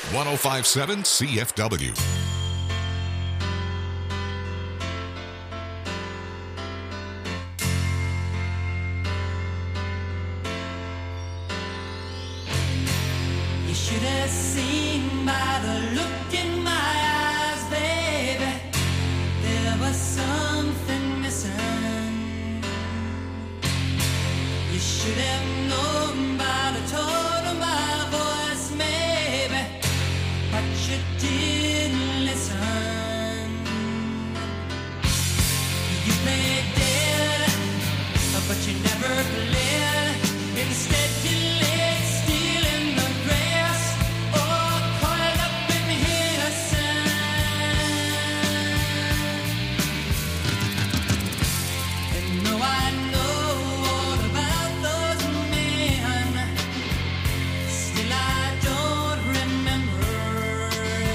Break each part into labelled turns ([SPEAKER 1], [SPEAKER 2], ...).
[SPEAKER 1] 1057 CFW.
[SPEAKER 2] You should have seen by the look in my eyes, baby, there was something missing. You should have known by the tone of my voice, maybe, but you didn't listen. You played dead, but you never played. Instead you laid still in the grass, or coiled up in innocence. And though I know all about those men, still I don't remember.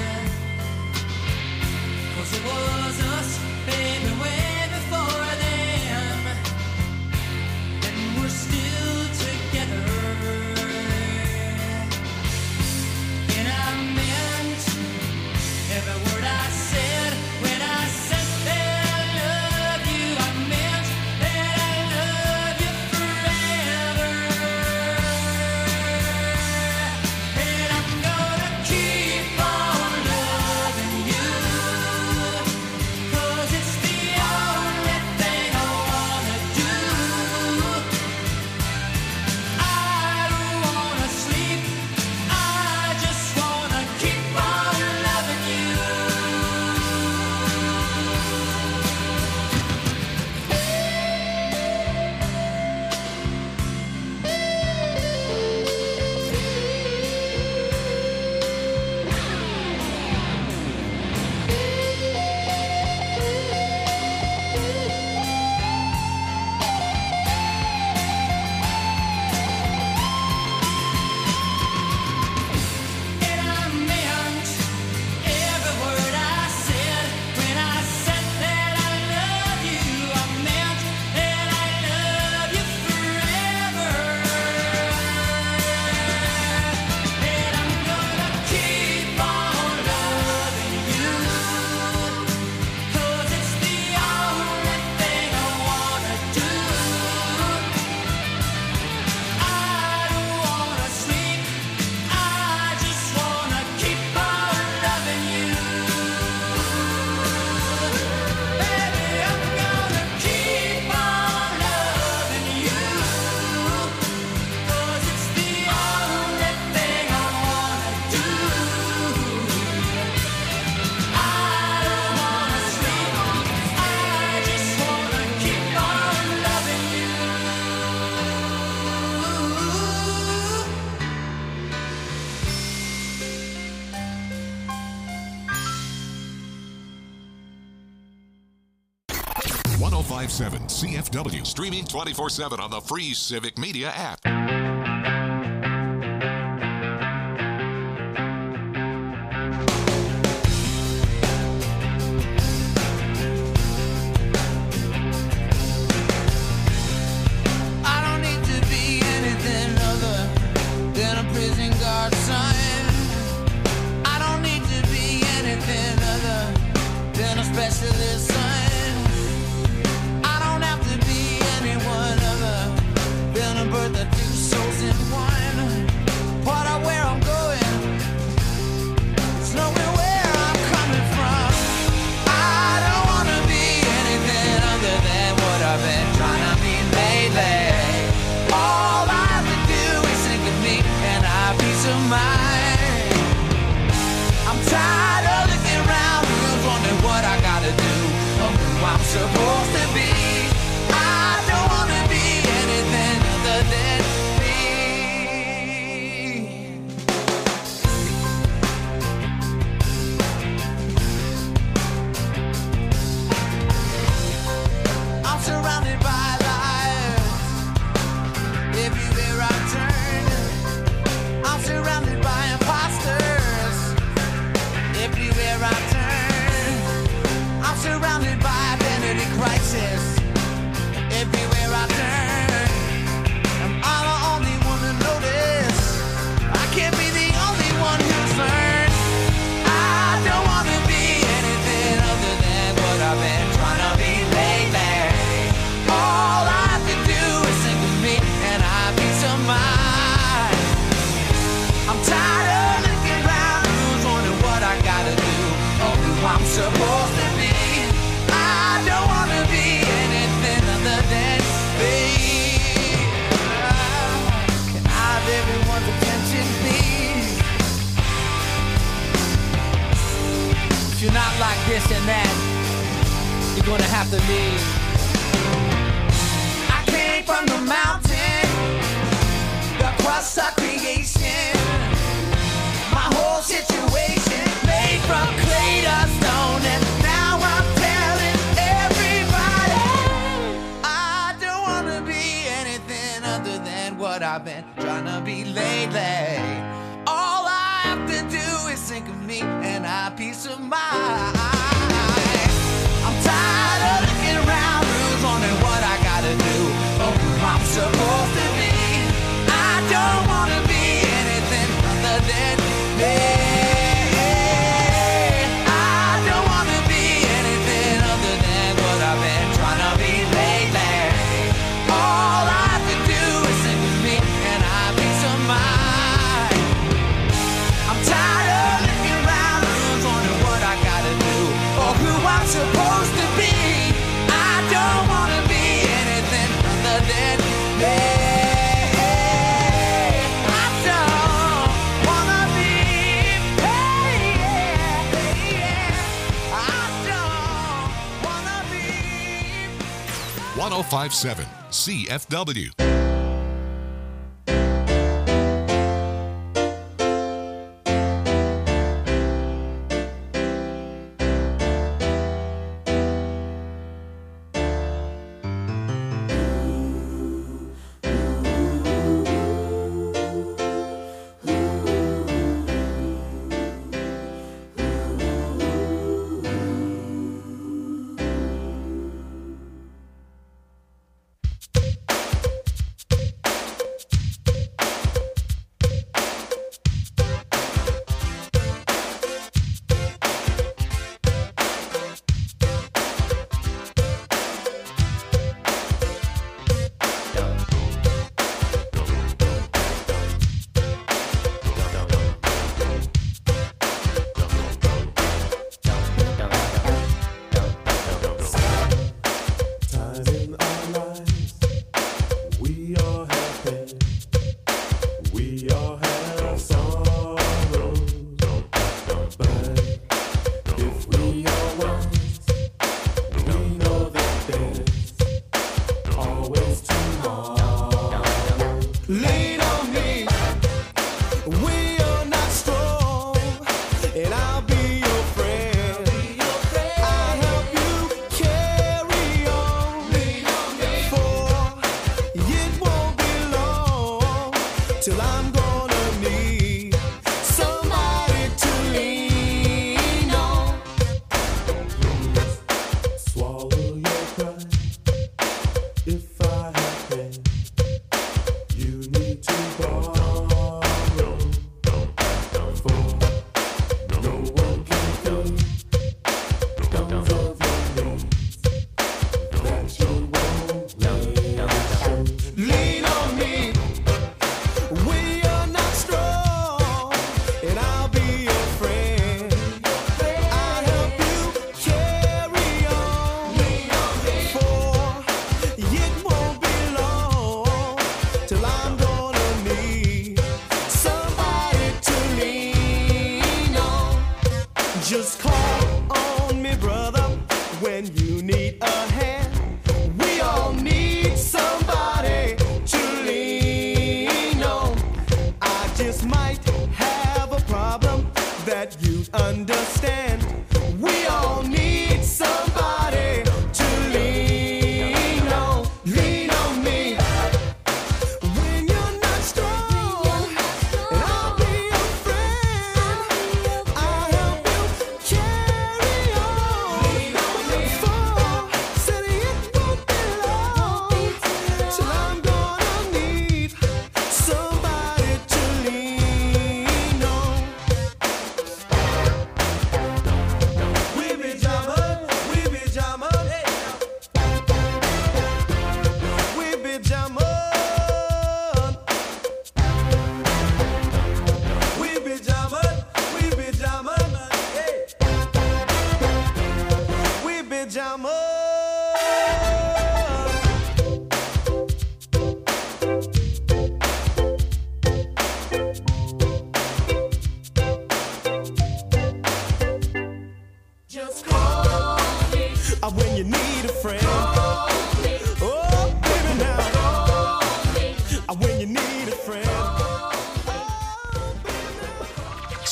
[SPEAKER 2] 'Cause it was us, baby, way before then, and we're still together. And I meant every word I said when I said that I love you. I meant that I love you forever. And I'm gonna keep on loving you, 'cause it's the only thing I wanna do. I don't wanna sleep, I just wanna keep on loving you. And I meant every word I said when I said that I love you. I meant that I love you forever. And I'm gonna keep on loving you, 'cause it's the only thing I wanna do. I don't wanna sleep, I just wanna keep on loving you. Baby, I'm gonna keep on loving you, 'cause it's the only thing I wanna do. I don't wanna sleep, I just wanna keep on loving you.
[SPEAKER 1] One 1057 CFW. Streaming 24/7 on the free Civic Media app.
[SPEAKER 3] I don't need to be anything other than a prison guard son. I don't need to be anything other than a specialist son. I don't have to be anyone other than a birth of two
[SPEAKER 2] this and that, you're gonna have to leave.
[SPEAKER 3] I came from the mountain, the crust of creation. My whole situation made from clay to stone, and now I'm telling everybody I don't wanna be anything other than what I've been trying to be lately. All I have to do is think of me and have peace of mind. I'm tired of looking around, who's wondering what I gotta do or who I'm supposed to be. I don't wanna be anything other than me. I don't wanna be anything other than what I've been trying to be lately. All I have to do is think of me and have peace of mind. I'm tired of looking around, who's wondering what I gotta do or who I'm supposed to be. I don't wanna be anything other than me. I don't wanna be, I don't wanna be.
[SPEAKER 1] 1057 CFW.
[SPEAKER 3] Lean on me, we are not strong, and I'll be your friend. I'll help you carry on, for it won't be long till I'm gonna need somebody to lean on. Swallow your pride if I have been. You need to borrow, for no one can fill those of your needs that you won't lean on me. We are not strong, and I'll be your friend. I'll help you carry on, for it won't be long till I'm gonna need somebody to lean on. Just call on me, brother, when you need a hand. We all need somebody to lean on. I just might have a problem that you understand. We all need somebody to lean on. Lean on me. When you're not strong, and I'll be your friend. I'll help you carry on. For said it won't be long till I'm gonna need somebody to lean on.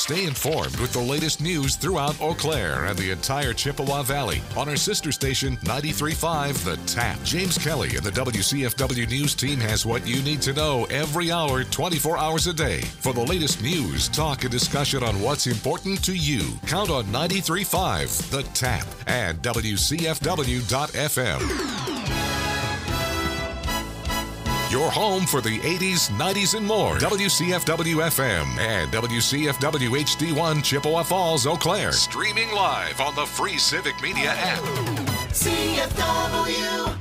[SPEAKER 1] Stay informed with the latest news throughout Eau Claire and the entire Chippewa Valley on our sister station 93.5 The Tap. James Kelly and the WCFW News team has what you need to know every hour, 24 hours a day. For the latest news, talk, and discussion on what's important to you, count on 93.5 The Tap and WCFW.FM. Your home for the 80s, 90s, and more. WCFW-FM and WCFW HD1 Chippewa Falls, Eau Claire. Streaming live on the free Civic Media app.
[SPEAKER 4] CFW.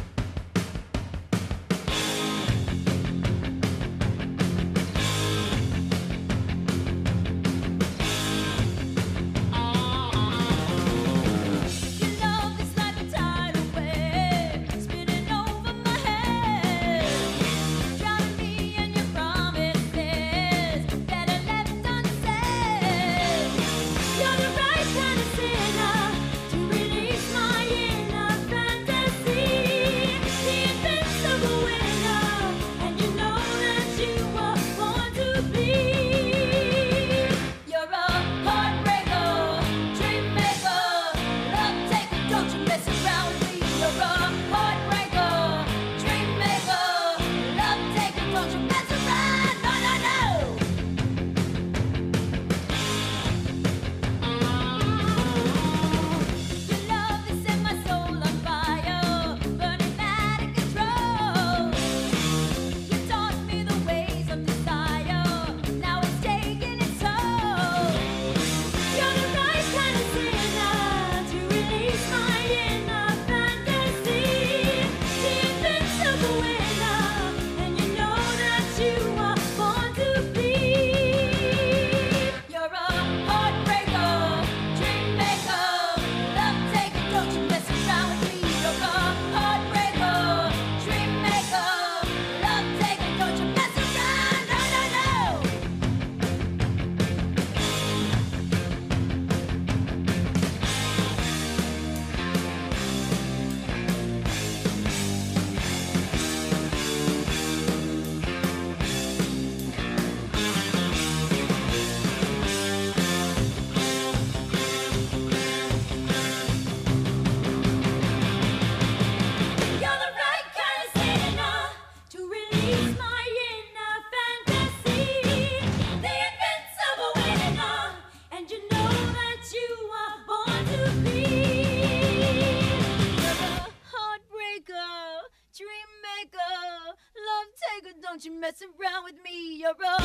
[SPEAKER 5] Don't you mess around with me, you're a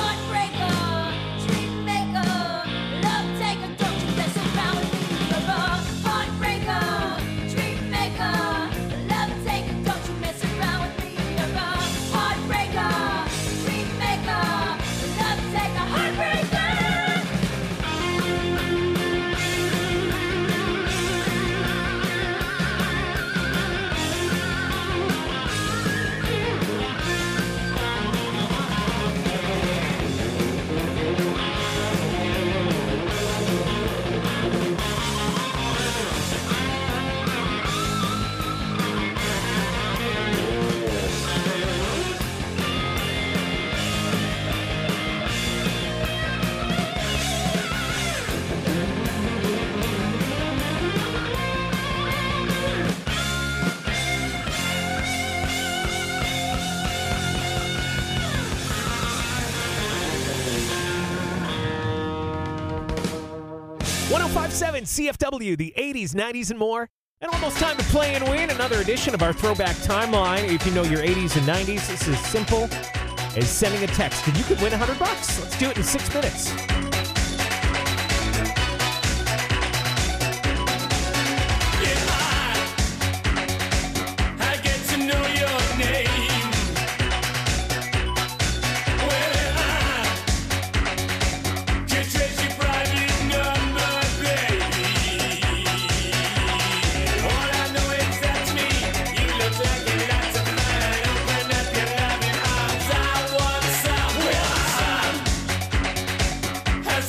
[SPEAKER 5] heartbreaker, dream maker, love taker. Don't you mess around with me, you're a heartbreaker, dream maker, love taker. Don't you mess around with me, you're a heartbreaker, dream maker, love taker, heartbreaker.
[SPEAKER 6] CFW, the 80s, 90s, and more. And almost time to play and win another edition of our Throwback Timeline. If you know your 80s and 90s, this is simple as sending a text, and you could win $100. Let's do it in 6 minutes.
[SPEAKER 2] Has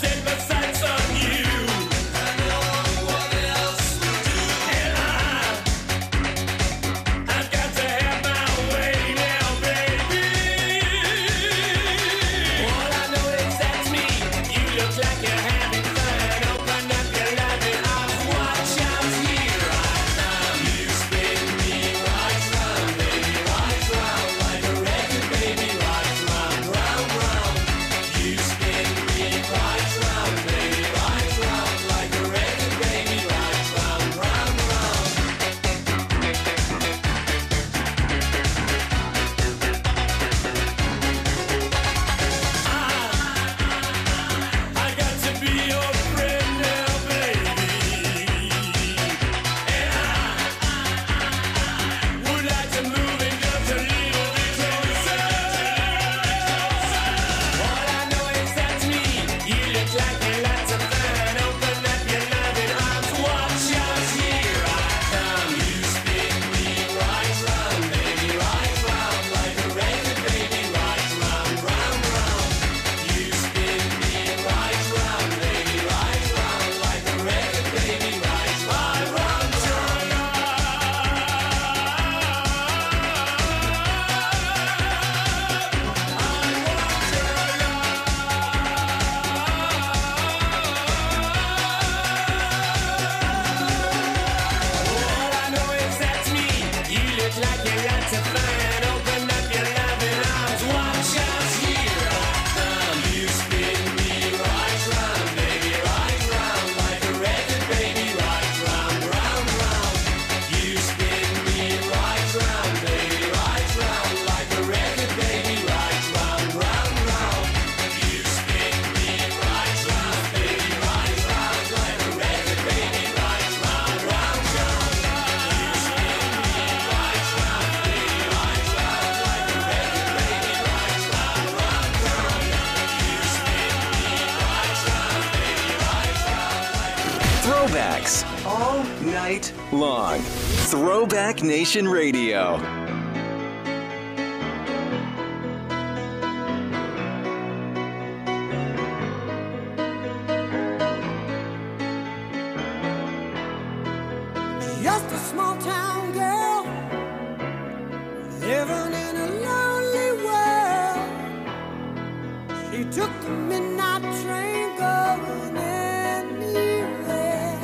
[SPEAKER 4] throwbacks all night long. Throwback Nation Radio.
[SPEAKER 3] Just a small town girl living in a lonely world. She took the midnight train going anywhere.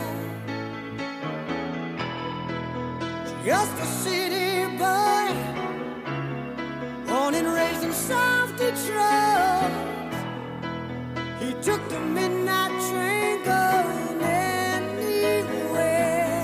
[SPEAKER 3] Just a city boy, born and raised in South Detroit. He took the midnight train going anywhere.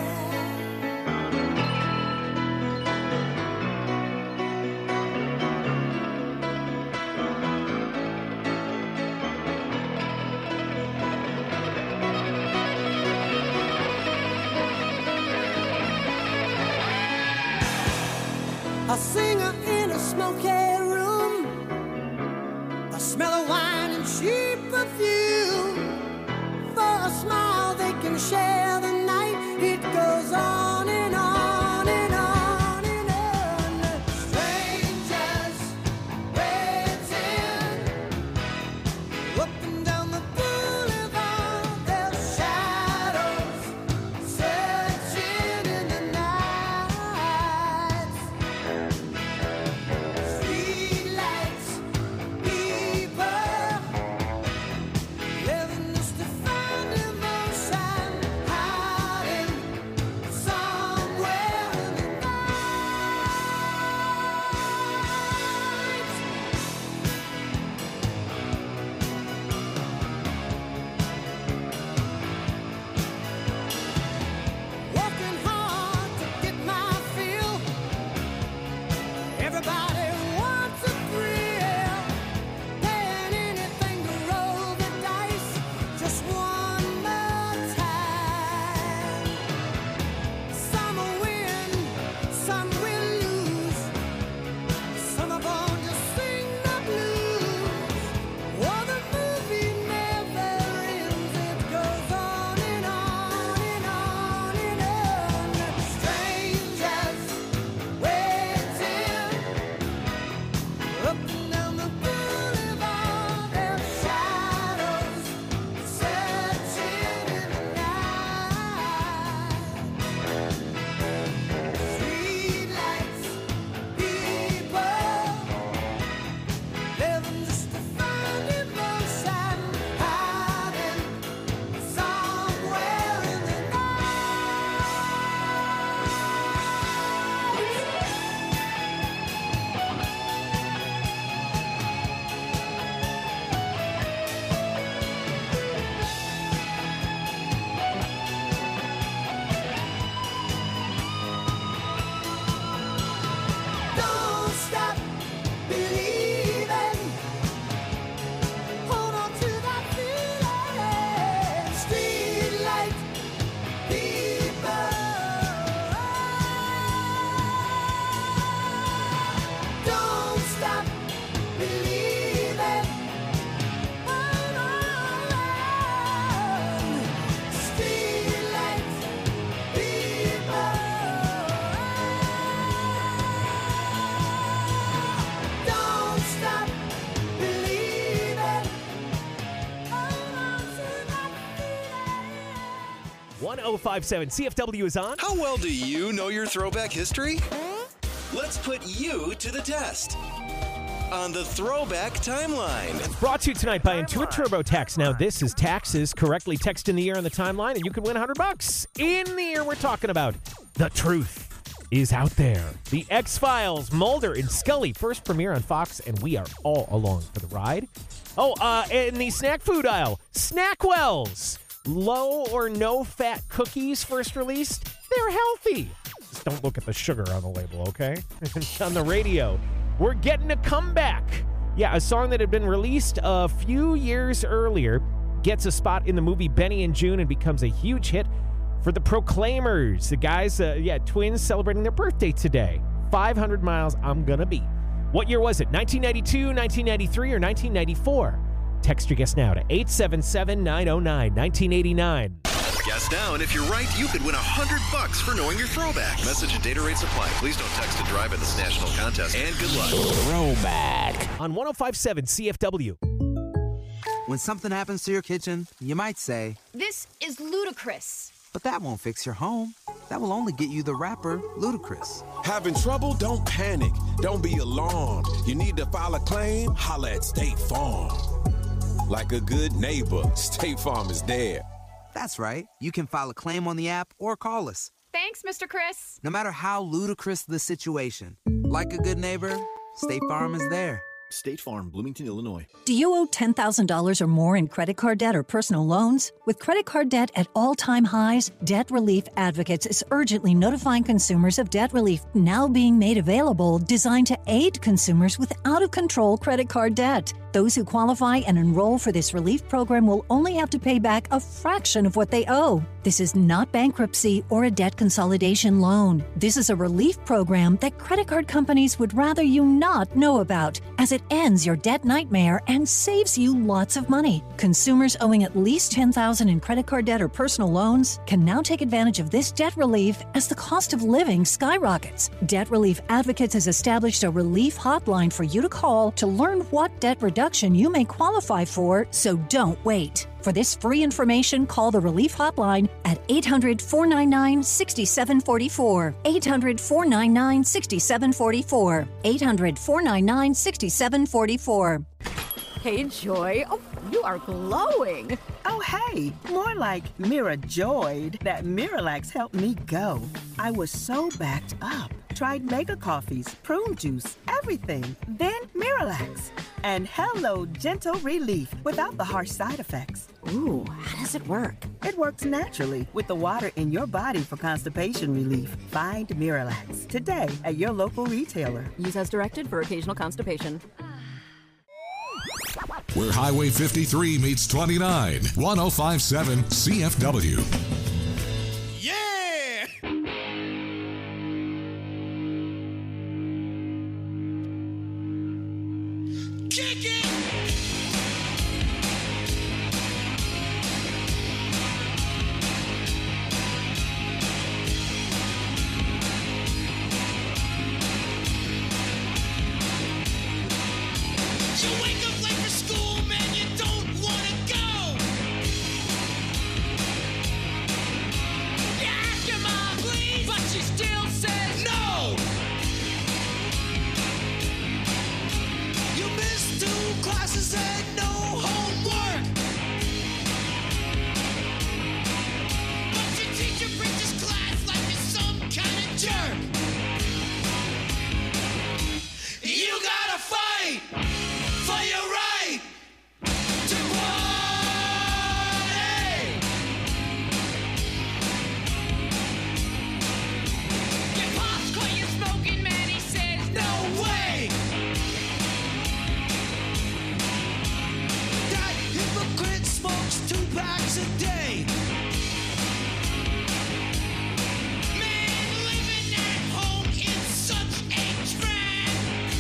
[SPEAKER 3] A singer in a smoky room, a smell of wine and cheap perfume. For a smile they can share the night. It goes on and on and on and on. Strangers waiting up and down the boulevard. Their shadows searching in the night. Streetlights, people living just to find emotion, hiding somewhere in the night. Working hard to get my fill. Everybody wants a thrill, paying anything to roll the dice just one more time. Some will win, some will lose. Some are born to sing the blues. Oh, the movie never ends. It goes on and on and on and on. Strangers waiting up and down the boulevard. Their shadows searching in the night. Streetlights, people living just to find emotion, hiding somewhere in the Don't stop believing. Hold on to that feeling. Streetlight people. Don't stop believing. Hold on. Streetlight people. Don't stop believing. Hold on to that feeling.
[SPEAKER 6] 1057 CFW is on.
[SPEAKER 4] How well do you know your throwback history? Let's put you to the test on the Throwback Timeline.
[SPEAKER 6] Brought to you tonight by Intuit TurboTax. Now, this is taxes. Correctly text in the year on the timeline, and you can win $100. In the year we're talking about, the truth is out there. The X-Files, Mulder and Scully, first premiere on Fox, and we are all along for the ride. Oh, in the snack food aisle, Snackwells. Low or no fat cookies first released. They're healthy. Just don't look at the sugar on the label, okay? On the radio, we're getting a comeback. Yeah, a song that had been released a few years earlier gets a spot in the movie Benny and June and becomes a huge hit for the Proclaimers. The guys, twins celebrating their birthday today. 500 miles I'm gonna be. What year was it? 1992, 1993, or 1994? Text your guess now to 877-909-1989.
[SPEAKER 4] Guess now, and if you're right, you could win $100 for knowing your throwback. Message and data rates apply. Please don't text and drive in this national contest. And good luck.
[SPEAKER 6] Throwback on 105.7 CFW.
[SPEAKER 3] When something happens to your kitchen, you might say,
[SPEAKER 5] This is ludicrous.
[SPEAKER 3] but that won't fix your home. That will only get you the rapper, Ludacris.
[SPEAKER 7] Having trouble? Don't panic. Don't be alarmed. You need to file a claim? Holla at State Farm. Like a good neighbor, State Farm is there.
[SPEAKER 3] That's right. You can file a claim on the app or call us.
[SPEAKER 8] Thanks, Mr. Chris.
[SPEAKER 3] No matter how ludicrous the situation, like a good neighbor, State Farm is there.
[SPEAKER 4] State Farm, Bloomington, Illinois.
[SPEAKER 9] Do you owe $10,000 or more in credit card debt or personal loans? With credit card debt at all-time highs, Debt Relief Advocates is urgently notifying consumers of debt relief now being made available, designed to aid consumers with out-of-control credit card debt. Those who qualify and enroll for this relief program will only have to pay back a fraction of what they owe. This is not bankruptcy or a debt consolidation loan. This is a relief program that credit card companies would rather you not know about, as it ends your debt nightmare and saves you lots of money. Consumers owing at least $10,000 in credit card debt or personal loans can now take advantage of this debt relief as the cost of living skyrockets. Debt Relief Advocates has established a relief hotline for you to call to learn what debt reduction you may qualify for, so don't wait. For this free information, call the Relief Hotline at 800-499-6744. 800-499-6744. 800-499-6744.
[SPEAKER 8] Hey, Joy. Oh, you are glowing.
[SPEAKER 10] Oh, hey, more like Mira Joyed. That Miralax helped me go. I was so backed up. Tried mega coffees, prune juice, everything. Then Miralax. And hello, gentle relief without the harsh side effects.
[SPEAKER 8] Ooh, how does it work?
[SPEAKER 10] It works naturally with the water in your body for constipation relief. Find Miralax today at your local retailer.
[SPEAKER 8] Use as directed for occasional constipation.
[SPEAKER 1] Where Highway 53 meets 29, 105.7 CFW.
[SPEAKER 7] Yeah! Kick it!
[SPEAKER 2] You wake up late for school, man, you don't wanna go. You ask your mom, please, but she still says no. You missed 2 classes and no homework. But your teacher preaches class like you're some kind of jerk. You gotta fight for your right to party. Your pops caught you smoking, man, he says, no way. That hypocrite smokes 2 packs a day. Man, living at home is such a trap.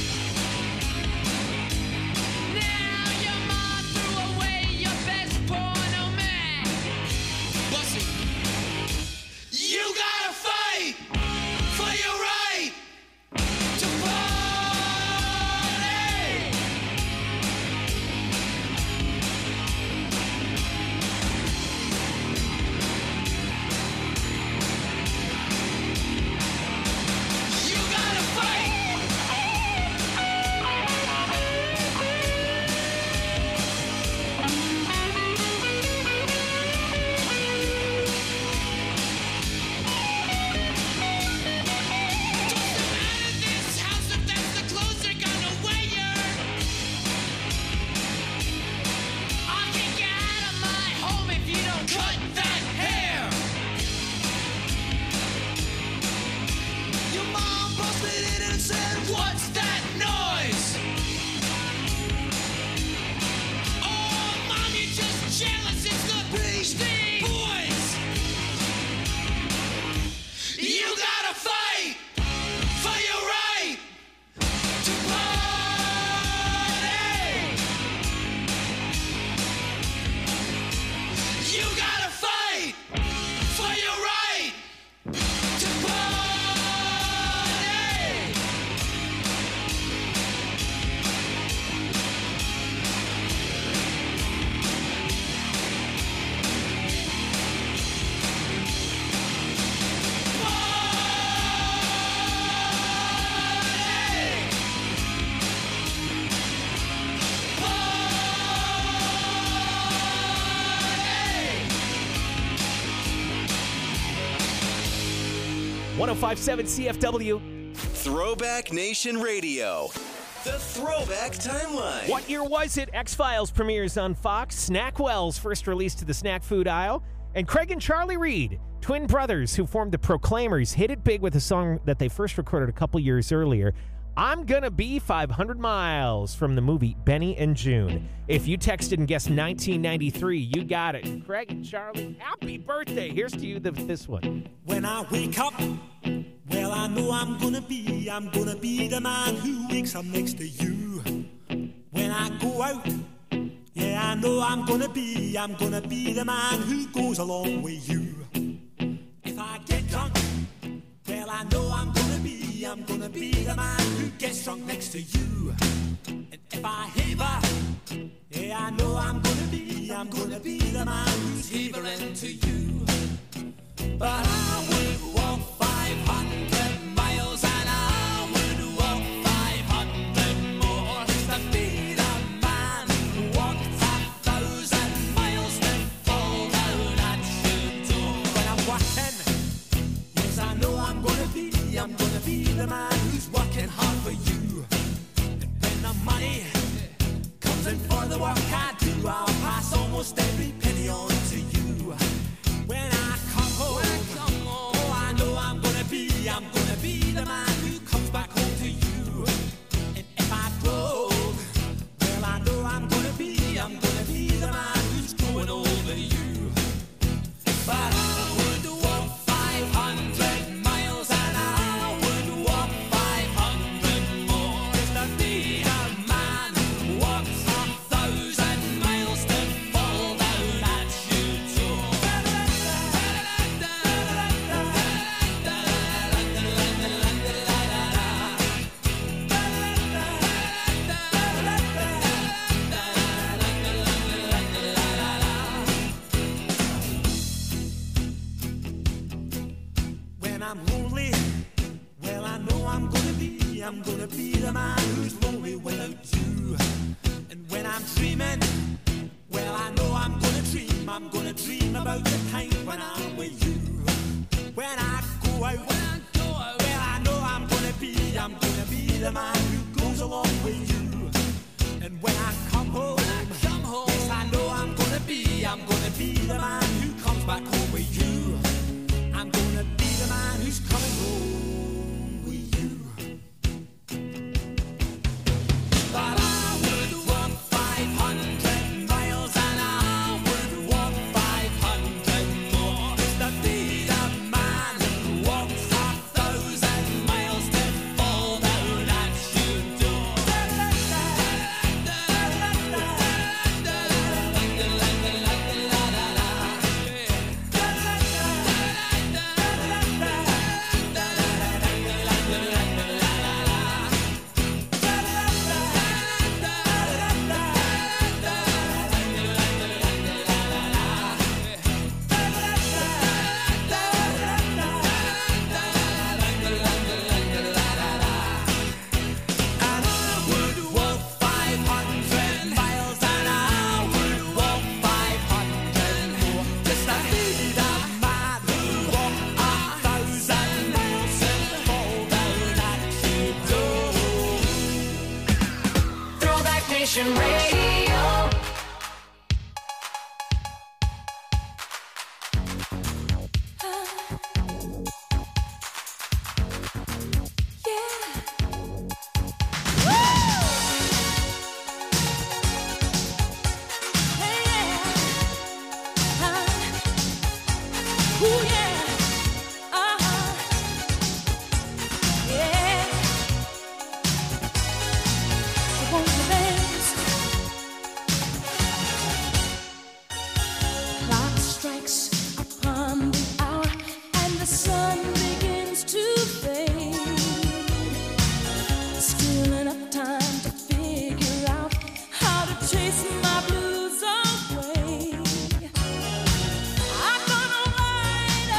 [SPEAKER 2] Now your mom threw away your best porno mag. Bussy, you gotta fight for your right to party.
[SPEAKER 6] 1057 CFW.
[SPEAKER 4] Throwback Nation Radio. The Throwback Timeline.
[SPEAKER 6] What year was it? X-Files premieres on Fox. Snackwell's first release to the snack food aisle. And Craig and Charlie Reid, twin brothers who formed the Proclaimers, hit it big with a song that they first recorded a couple years earlier. I'm Gonna Be 500 Miles from the movie Benny and June. If you texted and guessed 1993, you got it. Craig and Charlie, happy birthday. Here's to you this one.
[SPEAKER 11] When I wake up, well, I know I'm gonna be the man who wakes up next to you. When I go out, yeah, I know I'm gonna be the man who goes along with you. If I get drunk, well, I know I'm gonna be the man who gets drunk next to you. And if I haver, yeah, I know I'm gonna be the man who's havering to you. But I would walk 500 miles and I would walk 500 more just to be the man who walked 1,000 miles to fall down at your door. When I'm walking, yes, I know I'm gonna be the man who's working hard for you. And when the money comes in for the work I do, I'll pass almost every penny on to you. When I come home, oh, I know I'm gonna be the man who comes back home to you. And if I broke, well, I know I'm gonna be the man who's growing over you. But I would walk 500 miles and I would walk 500 more just to be the man who walks 1,000 miles to fall down at your door. When I'm lonely, well, I know I'm gonna be the man who's lonely without you. And when I'm dreaming, well, I know I'm gonna dream about the time when I'm with you. When I go out, well, I know I'm gonna be the man who goes along with you. And when I come home, yes, I know I'm gonna be the man who comes back home with you. I'm gonna be the man who's coming home with you. But I would walk 500 miles and I would walk 500 more just to be the man who walks 1,000 miles to fall down at your door.
[SPEAKER 2] Radio.
[SPEAKER 5] Chase my blues away. I'm gonna ride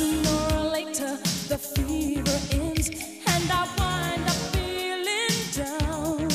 [SPEAKER 2] sooner or later the fever ends and I wind up feeling down.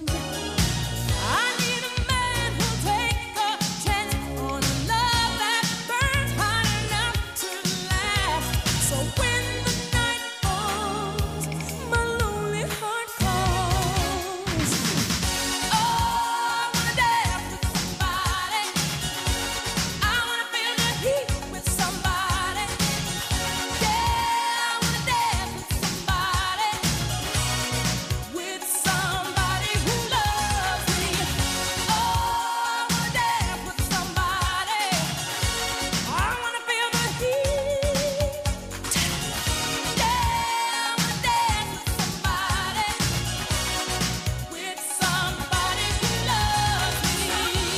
[SPEAKER 2] I need a man who'll take a chance on a love that burns hot enough to last. So when the night falls, my lonely heart calls. Oh, I wanna dance with somebody. I wanna feel the heat with somebody. Yeah, I wanna dance with somebody. With somebody who loves me. Oh, I wanna dance with somebody. I wanna feel the heat. Yeah, I wanna dance with somebody. With somebody who loves me.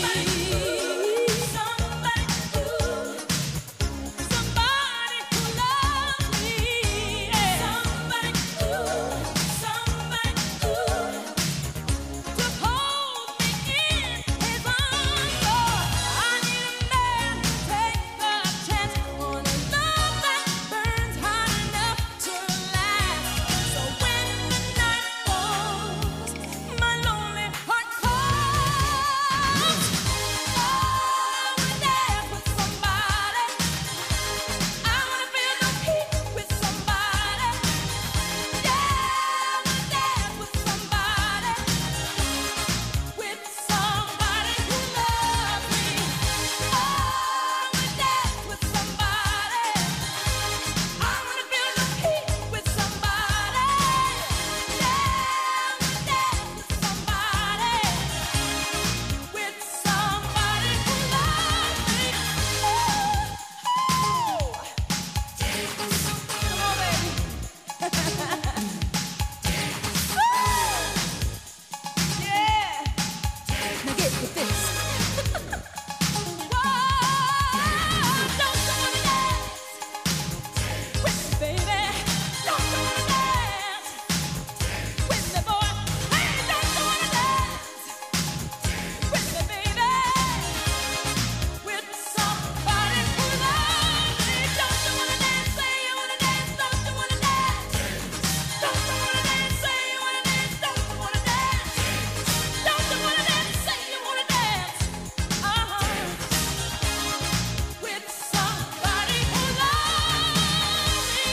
[SPEAKER 2] Somebody who loves me. Somebody who loves me. Somebody who to hold me in his arms. Oh, I need a man to take a chance on a love that burns hot enough to last. So when the night falls, my lonely heart calls. Oh, I wanna dance with somebody. I wanna feel the heat with somebody. Yeah, I wanna dance with somebody. With somebody who loves me. Oh, I wanna dance with somebody. I wanna feel the heat with somebody. Yeah, I wanna dance with somebody. With somebody who loves me. Come on, baby. Yeah. Now get with this. Whoa, don't you wanna dance with me, baby? Don't you wanna dance with me, boy? Hey, don't you wanna dance with me, baby? With somebody who loves me. Don't you wanna dance? Say you wanna dance. Don't you wanna dance? Don't you wanna dance? Say you wanna dance. Don't you wanna dance? Don't you wanna dance? Say you wanna dance. With somebody who loves me.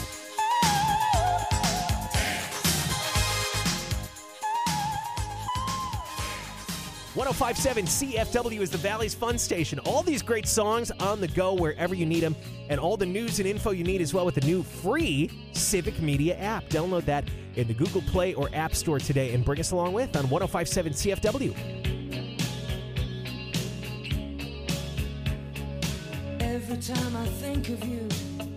[SPEAKER 6] 105.7 CFW is the Valley's fun station. All these great songs on the go wherever you need them, and all the news and info you need as well with the new free Civic Media app. Download that in the Google Play or App Store today and bring us along with on 105.7 CFW.
[SPEAKER 2] Every time I think of you,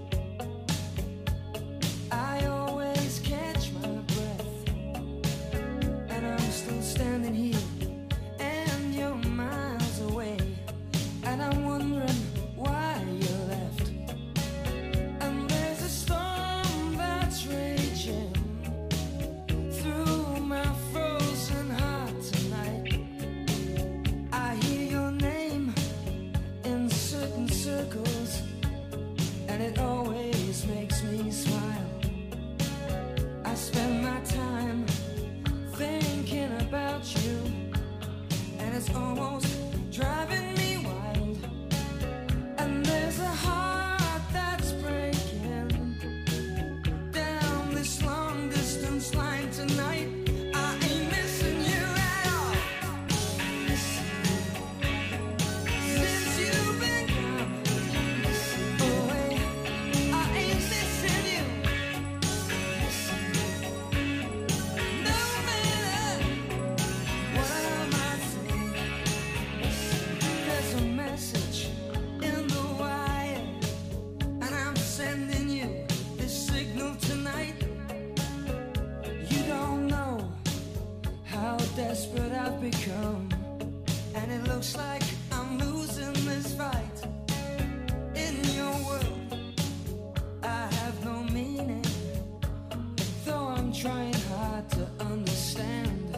[SPEAKER 2] I always catch my breath, and I'm still standing here, and you're miles away, and I'm wondering why you left. And there's a storm that's raging through my frozen heart tonight. I hear your name in certain circles, and it always makes me smile. I spend my time thinking about you, and it's almost driving me wild. And there's a heart that's breaking down this long distance line tonight. I ain't missing you at all. Since you've been gone away, I ain't missing you. No matter what I might say, there's a message in the wire, and I'm sending you this signal tonight. You don't know how desperate I've become, and it looks like I'm losing this fight. In your world, I have no meaning, though I'm trying hard to understand.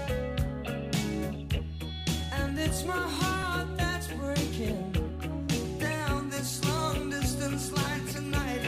[SPEAKER 2] And it's my heart that's breaking down this long distance line tonight.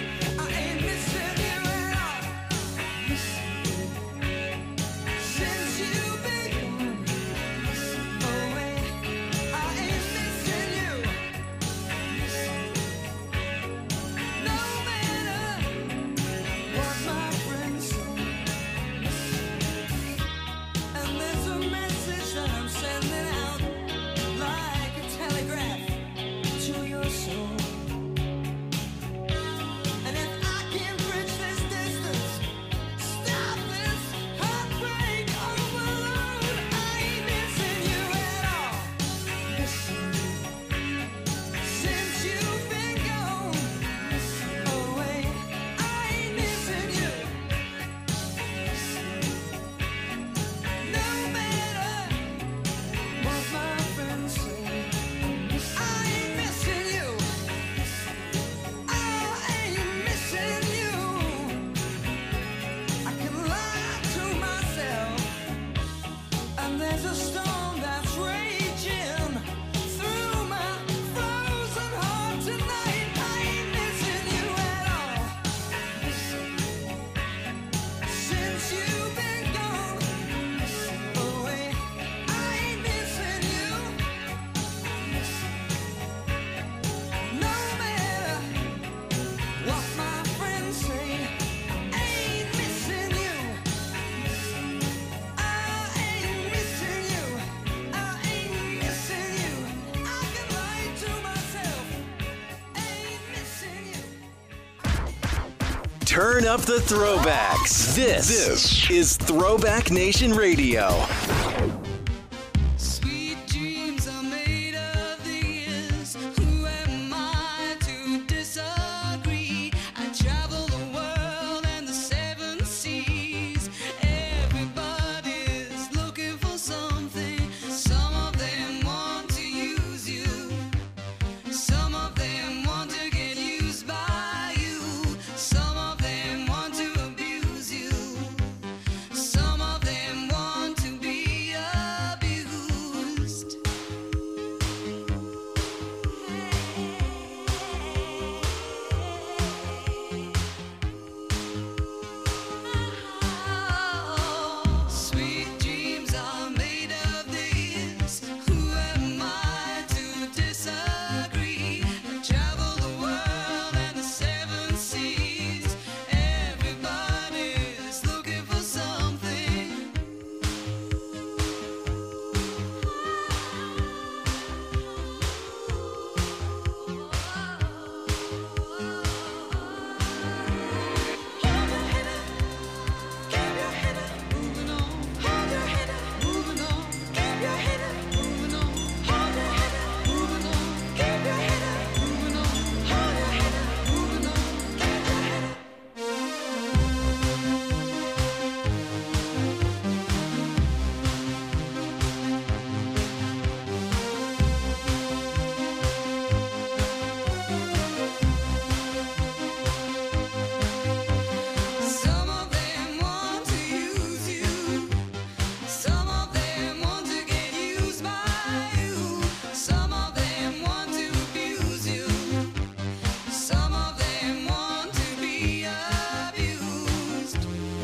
[SPEAKER 4] Turn up the throwbacks. This is Throwback Nation Radio.
[SPEAKER 2] Sweet dreams are made of these. Who am I to disagree? I travel the world and the seven seas. Everybody's looking for something. Some of them want to use you. Some of them want to get used by you. Some of them want to abuse you. Some of them want to be abused. Sweet dreams are made of this. Who am I to disagree? I travel the world and the seven seas. Everybody's looking for something. Keep your head up, moving on. Hold your head up, moving on. Keep your head up, moving on. Hold your head up, moving on. Keep your head up, moving on. Hold your head up, moving on. Keep your head up. Some of them want to use you. Some of them want to get used by you. Some of them want to abuse you. Some of them want to be abused.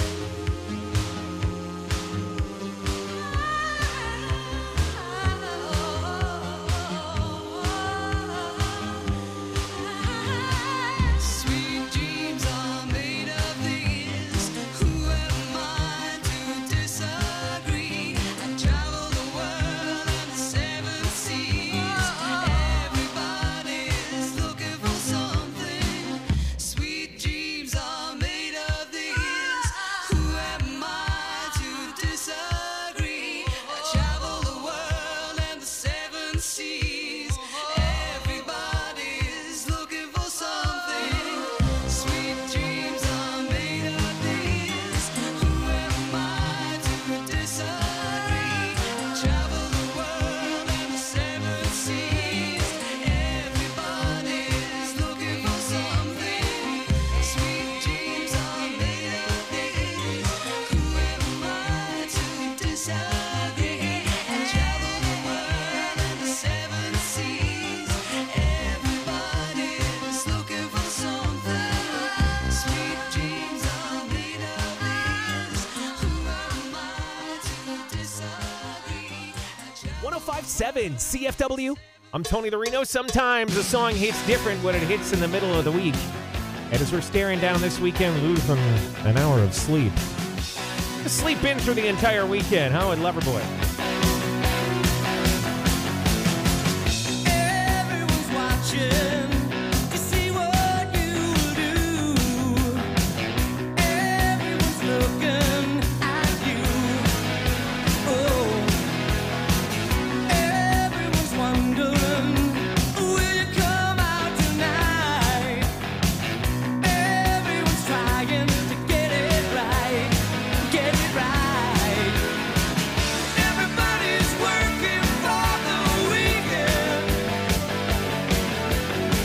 [SPEAKER 2] Sweet dreams are made of these. Who am I to disagree? I travel the world and the seven seas. Everybody's looking for something. Sweet dreams are made of these. Who am I to disagree? I travel the world and the seven seas. Everybody's looking for something. Sweet dreams are made of these. Who am I to disagree? I travel the world and the seven seas. Everybody's looking for something. Sweet dreams are made of these. Who am I to disagree? I travel the world and the seven seas. Everybody's looking for something. Sweet dreams are made of these. Who am I to disagree?
[SPEAKER 6] 1057 CFW. I'm Tony Larino. Sometimes a song hits different when it hits in the middle of the week. And as we're staring down this weekend, losing an hour of sleep. Just sleep in through the entire weekend, huh, with Loverboy?
[SPEAKER 2] Everyone's watching to see what you do. Everyone's looking at you. Oh, everyone's wondering, will you come out tonight? Everyone's trying to get it right, get it right. Everybody's working for the weekend.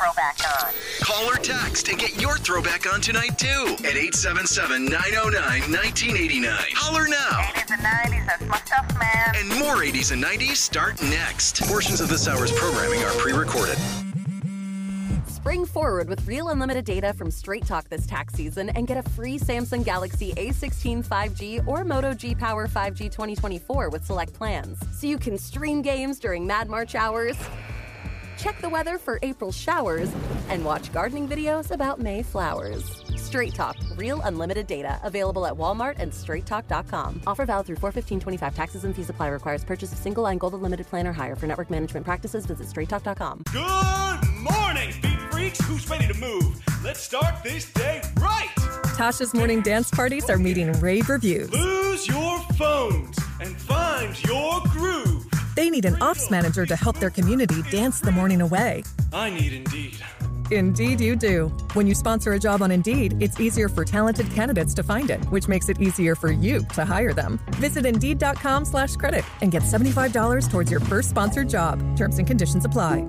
[SPEAKER 12] throwback on.
[SPEAKER 4] Call or text and get your throwback on tonight, too, at 877-909-1989. Holler now.
[SPEAKER 12] 80s and 90s, that's my stuff, man.
[SPEAKER 4] And more 80s and 90s start next. Portions of this hour's programming are pre-recorded.
[SPEAKER 13] Spring forward with real unlimited data from Straight Talk this tax season and get a free Samsung Galaxy A16 5G or Moto G Power 5G 2024 with select plans. So you can stream games during Mad March hours, check the weather for April showers, and watch gardening videos about May flowers. Straight Talk, real unlimited data. Available at Walmart and straighttalk.com. Offer valid through 4/15/25. Taxes and fees apply. Requires purchase of single line Gold Unlimited plan or higher. For network management practices, visit straighttalk.com.
[SPEAKER 11] Good morning, beat freaks. Who's ready to move? Let's start this day right.
[SPEAKER 14] Tasha's morning dance parties are meeting rave reviews.
[SPEAKER 11] Lose your phones and find your groove.
[SPEAKER 14] They need an ops manager to help their community dance the morning away.
[SPEAKER 11] I need Indeed.
[SPEAKER 14] Indeed you do. When you sponsor a job on Indeed, it's easier for talented candidates to find it, which makes it easier for you to hire them. Visit Indeed.com/credit and get $75 towards your first sponsored job. Terms and conditions apply.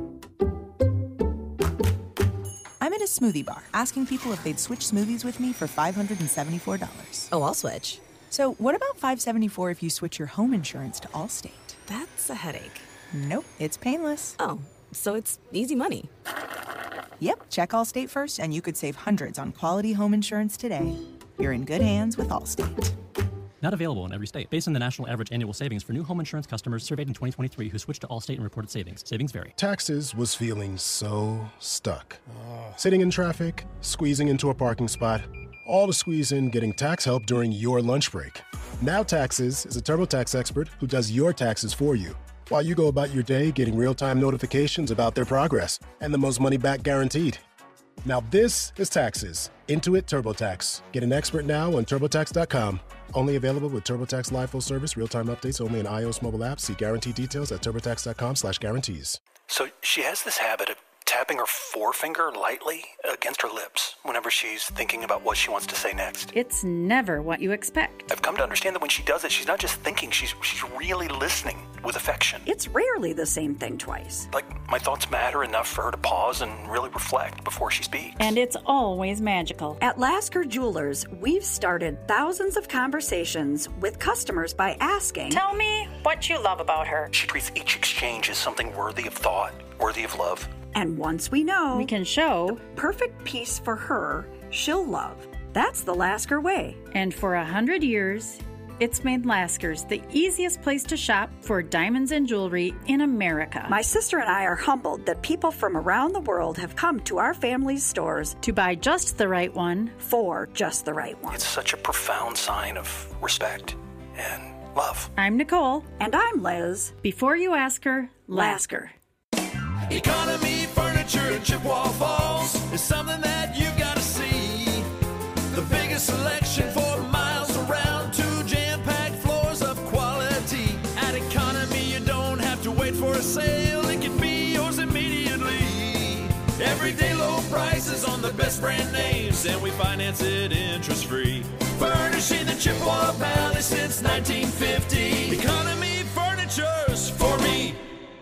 [SPEAKER 15] I'm at a smoothie bar asking people if they'd switch smoothies with me for $574.
[SPEAKER 16] Oh, I'll switch.
[SPEAKER 15] So what about $574 if you switch your home insurance to Allstate?
[SPEAKER 16] That's a headache.
[SPEAKER 15] Nope, it's painless.
[SPEAKER 16] Oh, so it's easy money.
[SPEAKER 15] Yep, check Allstate first and you could save hundreds on quality home insurance today. You're in good hands with Allstate.
[SPEAKER 17] Not available in every state. Based on the national average annual savings for new home insurance customers surveyed in 2023 who switched to Allstate and reported savings. Savings vary.
[SPEAKER 18] Taxes was feeling so stuck. Sitting in traffic, squeezing into a parking spot, all to squeeze in getting tax help during your lunch break. Now Taxes is a TurboTax expert who does your taxes for you, while you go about your day getting real-time notifications about their progress and the most money back guaranteed. Now this is Taxes. Intuit TurboTax. Get an expert now on TurboTax.com. Only available with TurboTax Live Full Service, real-time updates only in iOS mobile apps. See guarantee details at TurboTax.com/guarantees.
[SPEAKER 19] So she has this habit of tapping her forefinger lightly against her lips whenever she's thinking about what she wants to say next.
[SPEAKER 20] It's never what you expect.
[SPEAKER 19] I've come to understand that when she does it, she's not just thinking, she's really listening with affection.
[SPEAKER 21] It's rarely the same thing twice.
[SPEAKER 19] Like, my thoughts matter enough for her to pause and really reflect before she speaks.
[SPEAKER 20] And it's always magical.
[SPEAKER 21] At Lasker Jewelers, we've started thousands of conversations with customers by asking,
[SPEAKER 20] "Tell me what you love about her."
[SPEAKER 19] She treats each exchange as something worthy of thought, worthy of love.
[SPEAKER 21] And once we know,
[SPEAKER 20] we can show
[SPEAKER 21] the perfect piece for her, she'll love. That's the Lasker way.
[SPEAKER 20] And for 100 years, it's made Lasker's the easiest place to shop for diamonds and jewelry in America.
[SPEAKER 21] My sister and I are humbled that people from around the world have come to our family's stores
[SPEAKER 20] to buy just the right one
[SPEAKER 21] for just the right one.
[SPEAKER 19] It's such a profound sign of respect and love.
[SPEAKER 20] I'm Nicole.
[SPEAKER 21] And I'm Liz.
[SPEAKER 20] Before you ask her,
[SPEAKER 21] Lasker.
[SPEAKER 2] Economy Furniture in Chippewa Falls is something that you gotta see. The biggest selection for miles around, 2 jam-packed floors of quality. At Economy, you don't have to wait for a sale. It can be yours immediately. Everyday low prices on the best brand names, and we finance it interest-free. Furnishing the Chippewa Valley since 1950. Economy Furniture's for me.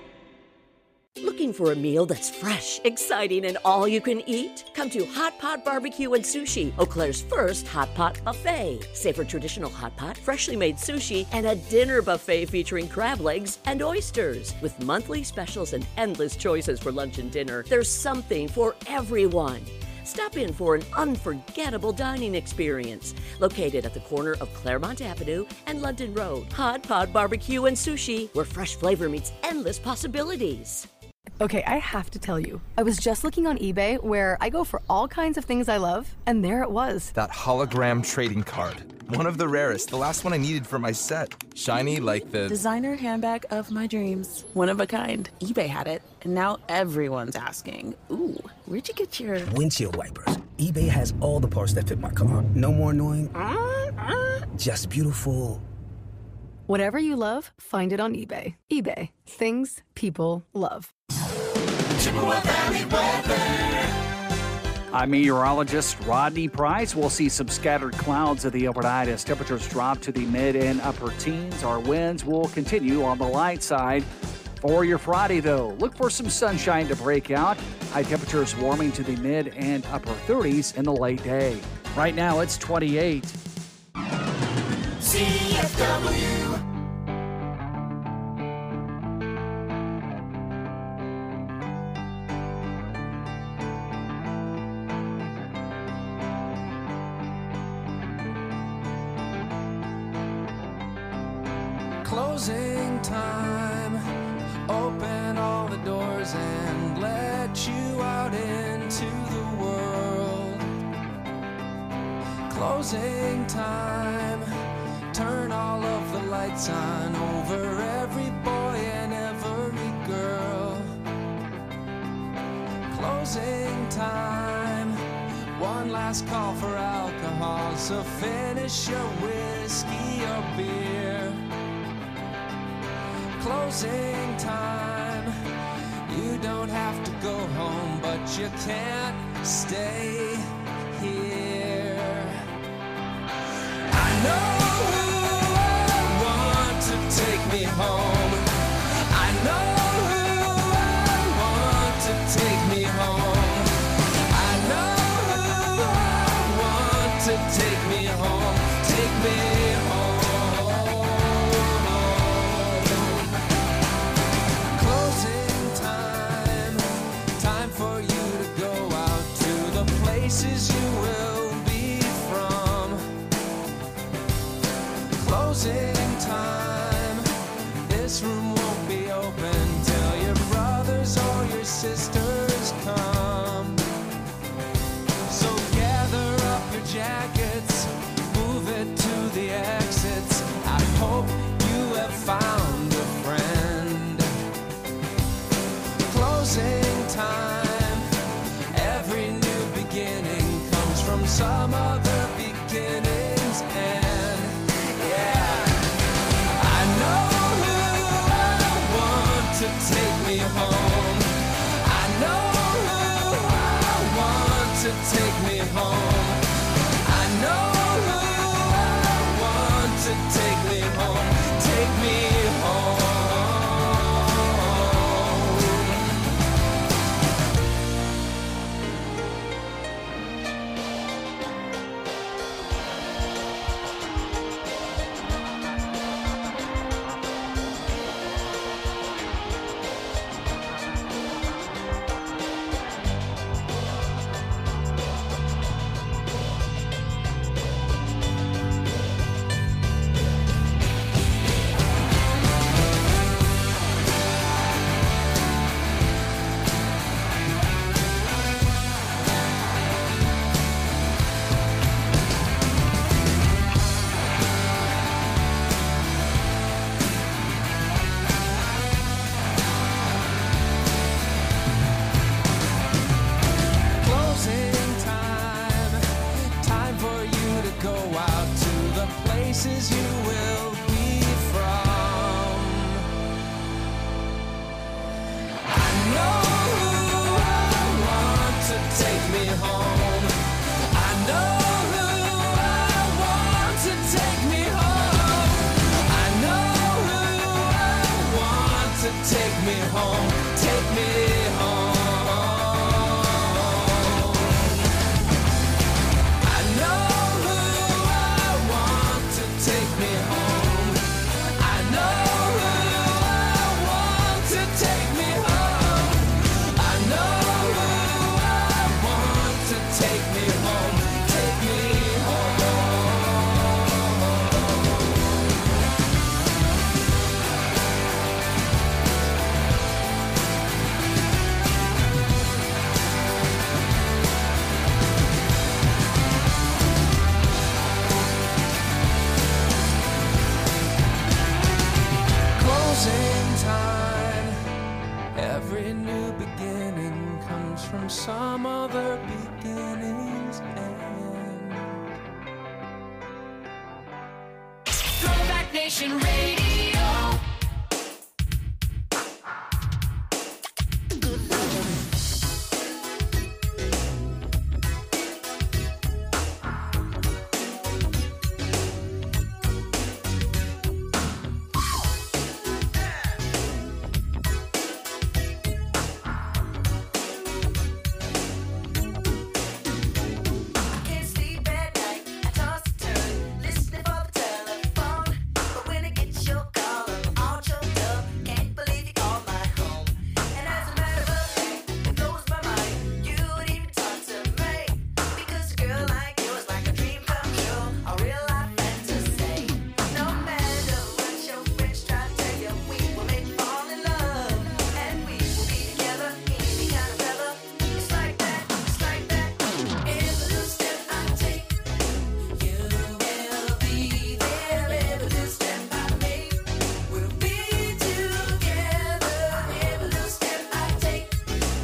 [SPEAKER 22] Looking for a meal that's fresh, exciting, and all you can eat? Come to Hot Pot Barbecue and Sushi, Eau Claire's first hot pot buffet. Savor traditional hot pot, freshly made sushi, and a dinner buffet featuring crab legs and oysters. With monthly specials and endless choices for lunch and dinner, there's something for everyone. Stop in for an unforgettable dining experience. Located at the corner of Claremont Avenue and London Road. Hot Pot Barbecue and Sushi, where fresh flavor meets endless possibilities.
[SPEAKER 23] Okay, I have to tell you, I was just looking on eBay where I go for all kinds of things I love, and there it was.
[SPEAKER 24] That hologram trading card. One of the rarest, the last one I needed for my set. Shiny like the
[SPEAKER 25] designer handbag of my dreams. One of a kind. eBay had it, and now everyone's asking, ooh, where'd you get your
[SPEAKER 26] windshield wipers? eBay has all the parts that fit my car. No more annoying, just beautiful.
[SPEAKER 23] Whatever you love, find it on eBay. eBay. Things people love.
[SPEAKER 2] Chippewa Valley weather.
[SPEAKER 27] I'm meteorologist Rodney Price. We'll see some scattered clouds at the overnight as temperatures drop to the mid and upper teens. Our winds will continue on the light side. For your Friday, though, look for some sunshine to break out. High temperatures warming to the mid and upper 30s in the late day. Right now, it's 28.
[SPEAKER 2] CFW.
[SPEAKER 1] Closing time. Open all the doors and let you out into the world. Closing time. Turn all of the lights on over every boy and every girl. Closing time. One last call for alcohol, so finish your whiskey or beer. Closing time. You don't have to go home, but you can't stay here. I know who I want to take me home. I know who I want to take me home. I know who I want to take me home. Take me home. Places you will be from. Closing time. This room won't be open till your brothers or your sisters come. So gather up your jackets, move it to the exits. I hope you have found a friend. Closing time. From some other beginning's end. Yeah, I know who I want to take me home. I know who I want to take me home. I know who I want to take me home. Take me home. Places you will be from. I know who I want to take me home. I know who I want to take me home. I know who I want to take me home. Take me home. From some other beginning's end.
[SPEAKER 2] Throwback Nation Radio.